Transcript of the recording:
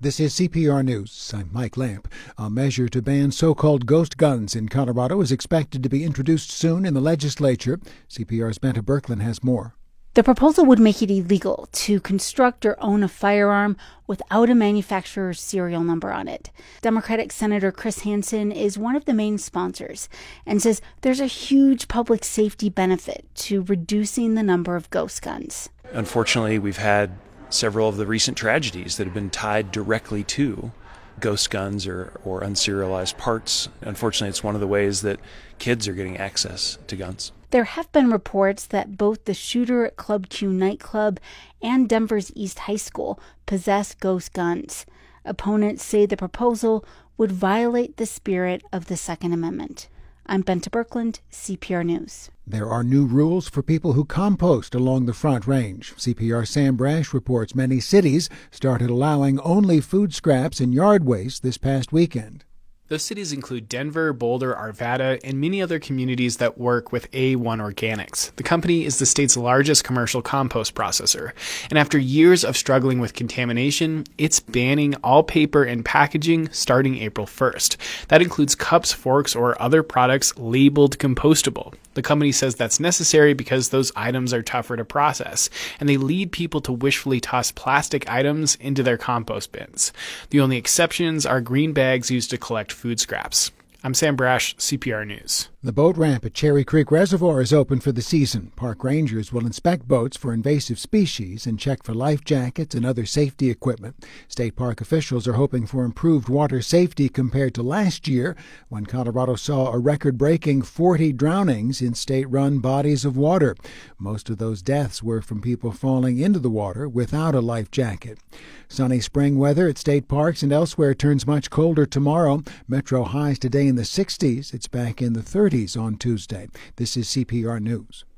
This is CPR News. I'm Mike Lamp. A measure to ban so-called ghost guns in Colorado is expected to be introduced soon in the legislature. CPR's Benta Birkeland has more. The proposal would make it illegal to construct or own a firearm without a manufacturer's serial number on it. Democratic Senator Chris Hansen is one of the main sponsors and says there's a huge public safety benefit to reducing the number of ghost guns. Unfortunately, we've had several of the recent tragedies that have been tied directly to ghost guns or unserialized parts. Unfortunately, it's one of the ways that kids are getting access to guns. There have been reports that both the shooter at Club Q nightclub and Denver's East High School possess ghost guns. Opponents say the proposal would violate the spirit of the Second Amendment. I'm Benta Birkeland, CPR News. There are new rules for people who compost along the Front Range. CPR Sam Brash reports many cities started allowing only food scraps and yard waste this past weekend. Those cities include Denver, Boulder, Arvada, and many other communities that work with A1 Organics. The company is the state's largest commercial compost processor, and after years of struggling with contamination, it's banning all paper and packaging starting April 1st. That includes cups, forks, or other products labeled compostable. The company says that's necessary because those items are tougher to process, and they lead people to wishfully toss plastic items into their compost bins. The only exceptions are green bags used to collect food scraps. I'm Sam Brash, CPR News. The boat ramp at Cherry Creek Reservoir is open for the season. Park rangers will inspect boats for invasive species and check for life jackets and other safety equipment. State park officials are hoping for improved water safety compared to last year, when Colorado saw a record-breaking 40 drownings in state-run bodies of water. Most of those deaths were from people falling into the water without a life jacket. Sunny spring weather at state parks and elsewhere turns much colder tomorrow. Metro highs today in the 60s. It's back in the 30s on Tuesday. This is CPR News.